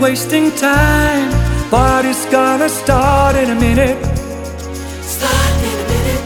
wasting time, but it's gonna start in a minute. Start in a minute.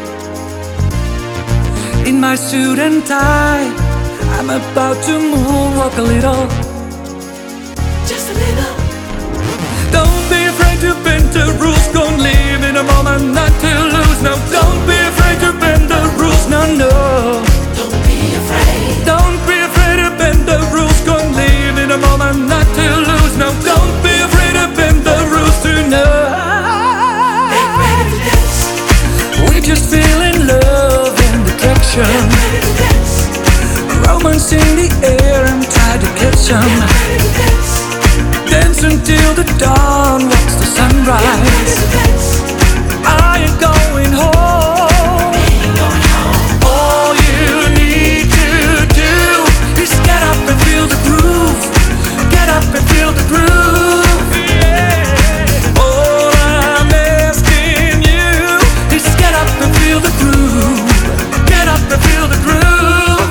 In my suit and tie, I'm about to moonwalk a little. Just a little. Don't be afraid to bend the rules, gonna live in a moment, not to lose. No, don't be afraid to bend the rules, no, no. Don't be afraid. Don't be afraid to bend the rules, gonna live in a moment, not to lose. No, don't be afraid to bend the rules tonight. Get ready to dance. We just feel in love and attraction. Get ready to dance. Romance in the air and try to catch 'em. Get ready to dance. Dance until the dawn, watch the Get sunrise. ready to dance. Are you going home? Ain't going home. All you need to do is get up and feel the groove. Get up and feel the groove. Yeah. All I'm asking you is get up and feel the groove. Get up and feel the groove.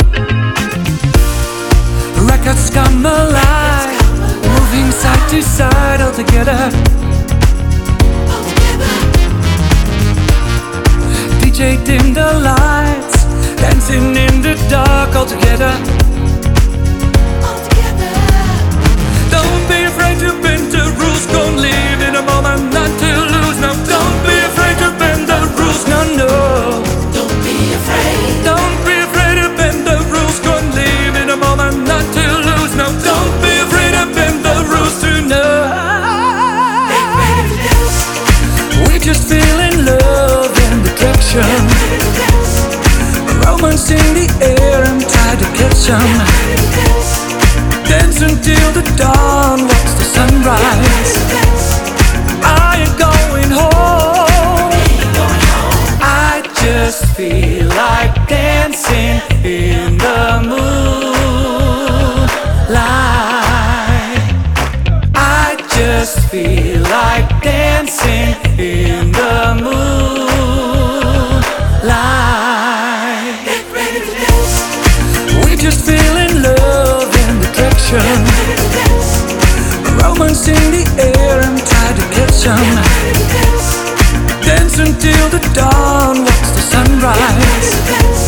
Records come alive, moving side to side all together. All together. DJ dim the lights, dancing in the dark all together. All together. Don't be afraid to bend the rules, gonna live in a moment, not to lose. No, don't be afraid to bend the rules, no, no. Don't be afraid. Don't be afraid to bend the rules, gonna live in a moment, not to lose. No, don't be afraid to bend the rules tonight. Get ready to dance. We just feel in love and attraction. Get ready to dance. Romance in the air and try to catch 'em. Get ready to dance. Dance until the dawn, watch the sunrise. Get ready to dance. Are you going home? Ain't going home. I just feel like dancing in the moonlight. I just feel like dancing in the moonlight. Get ready to dance. We just feel in love and attraction. Get ready to dance. Romance in the air and try to catch 'em. Get ready to dance. Dance until the dawn, watch the Get ready sunrise. to dance.